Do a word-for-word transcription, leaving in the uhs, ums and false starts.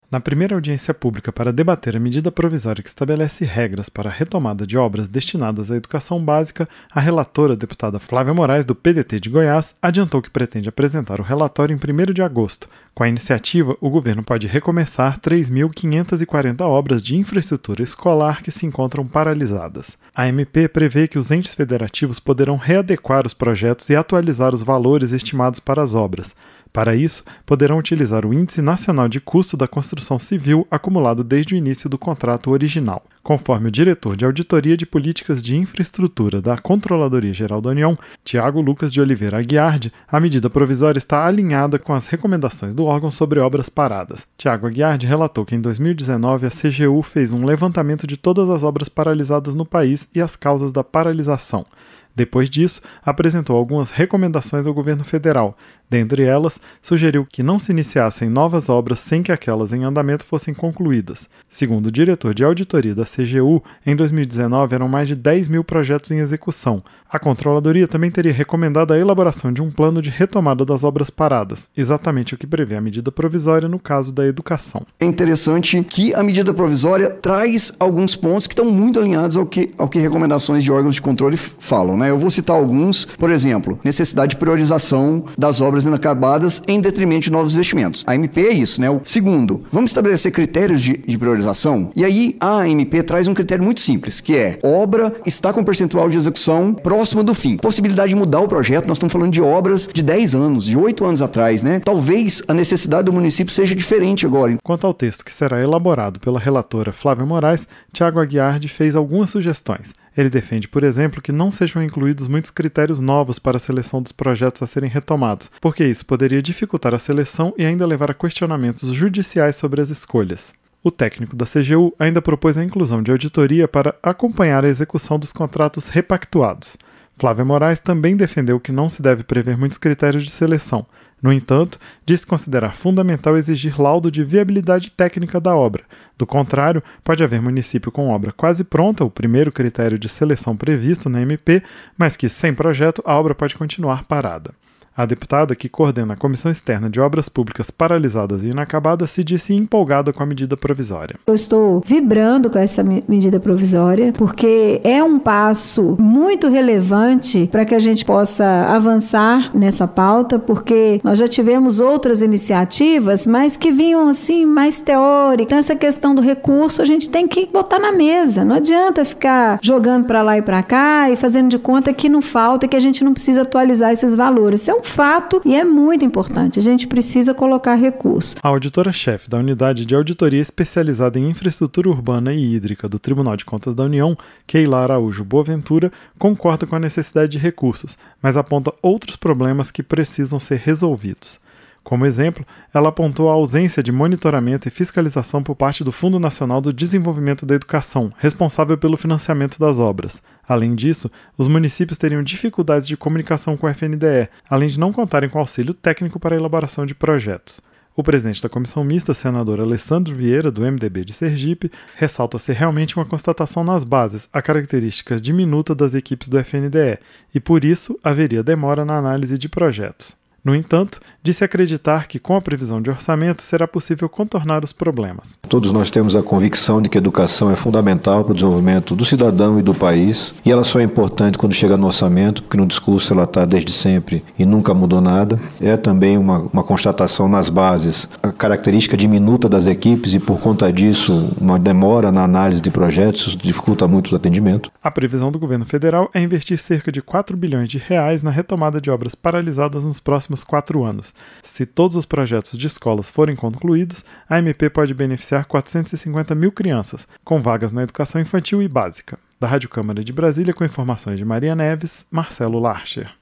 Na primeira audiência pública para debater a medida provisória que estabelece regras para a retomada de obras destinadas à educação básica, a relatora, a deputada Flávia Moraes, do P D T de Goiás, adiantou que pretende apresentar o relatório em primeiro de agosto. Com a iniciativa, o governo pode recomeçar três mil quinhentas e quarenta obras de infraestrutura escolar que se encontram paralisadas. A M P prevê que os entes federativos poderão readequar os projetos e atualizar os valores estimados para as obras. Para isso, poderão utilizar o Índice Nacional de Custo da Construção Civil acumulado desde o início do contrato original. Conforme o diretor de Auditoria de Políticas de Infraestrutura da Controladoria Geral da União, Tiago Lucas de Oliveira Aguiardi, a medida provisória está alinhada com as recomendações do órgão sobre obras paradas. Tiago Aguiardi relatou que em dois mil e dezenove a C G U fez um levantamento de todas as obras paralisadas no país e as causas da paralisação. Depois disso, apresentou algumas recomendações ao governo federal. Dentre elas, sugeriu que não se iniciassem novas obras sem que aquelas em andamento fossem concluídas. Segundo o diretor de auditoria da C G U, em dois mil e dezenove eram mais de dez mil projetos em execução. A Controladoria também teria recomendado a elaboração de um plano de retomada das obras paradas, exatamente o que prevê a medida provisória no caso da educação. É interessante que a medida provisória traz alguns pontos que estão muito alinhados ao que, ao que recomendações de órgãos de controle falam, né? Eu vou citar alguns, por exemplo, necessidade de priorização das obras inacabadas em detrimento de novos investimentos. A M P é isso, né? O segundo, vamos estabelecer critérios de, de priorização? E aí a M P traz um critério muito simples, que é obra está com percentual de execução próximo do fim. Possibilidade de mudar o projeto, nós estamos falando de obras de dez anos, de oito anos atrás, né? Talvez a necessidade do município seja diferente agora. Quanto ao texto que será elaborado pela relatora Flávia Moraes, Tiago Aguiardi fez algumas sugestões. Ele defende, por exemplo, que não sejam incluídos muitos critérios novos para a seleção dos projetos a serem retomados, porque isso poderia dificultar a seleção e ainda levar a questionamentos judiciais sobre as escolhas. O técnico da C G U ainda propôs a inclusão de auditoria para acompanhar a execução dos contratos repactuados. Flávia Moraes também defendeu que não se deve prever muitos critérios de seleção. No entanto, disse considerar fundamental exigir laudo de viabilidade técnica da obra. Do contrário, pode haver município com obra quase pronta, o primeiro critério de seleção previsto na M P, mas que, sem projeto, a obra pode continuar parada. A deputada, que coordena a Comissão Externa de Obras Públicas Paralisadas e Inacabadas, se disse empolgada com a medida provisória. Eu estou vibrando com essa medida provisória, porque é um passo muito relevante para que a gente possa avançar nessa pauta, porque nós já tivemos outras iniciativas, mas que vinham assim mais teóricas. Então essa questão do recurso a gente tem que botar na mesa. Não adianta ficar jogando para lá e para cá e fazendo de conta que não falta, que a gente não precisa atualizar esses valores. Isso é um fato e é muito importante. A gente precisa colocar recurso. A auditora-chefe da Unidade de Auditoria Especializada em Infraestrutura Urbana e Hídrica do Tribunal de Contas da União, Keila Araújo Boaventura, concorda com a necessidade de recursos, mas aponta outros problemas que precisam ser resolvidos. Como exemplo, ela apontou a ausência de monitoramento e fiscalização por parte do Fundo Nacional do Desenvolvimento da Educação, responsável pelo financiamento das obras. Além disso, os municípios teriam dificuldades de comunicação com o F N D E, além de não contarem com auxílio técnico para a elaboração de projetos. O presidente da Comissão Mista, senador Alessandro Vieira, do M D B de Sergipe, ressalta ser realmente uma constatação nas bases a características diminuta das equipes do F N D E, e por isso haveria demora na análise de projetos. No entanto, disse acreditar que com a previsão de orçamento será possível contornar os problemas. Todos nós temos a convicção de que a educação é fundamental para o desenvolvimento do cidadão e do país, e ela só é importante quando chega no orçamento, porque no discurso ela está desde sempre e nunca mudou nada. É também uma, uma constatação nas bases, a característica diminuta das equipes e por conta disso uma demora na análise de projetos, isso dificulta muito o atendimento. A previsão do governo federal é investir cerca de quatro bilhões de reais na retomada de obras paralisadas nos próximos quatro anos. Se todos os projetos de escolas forem concluídos, a M P pode beneficiar quatrocentas e cinquenta mil crianças, com vagas na educação infantil e básica. Da Rádio Câmara de Brasília, com informações de Maria Neves, Marcelo Larcher.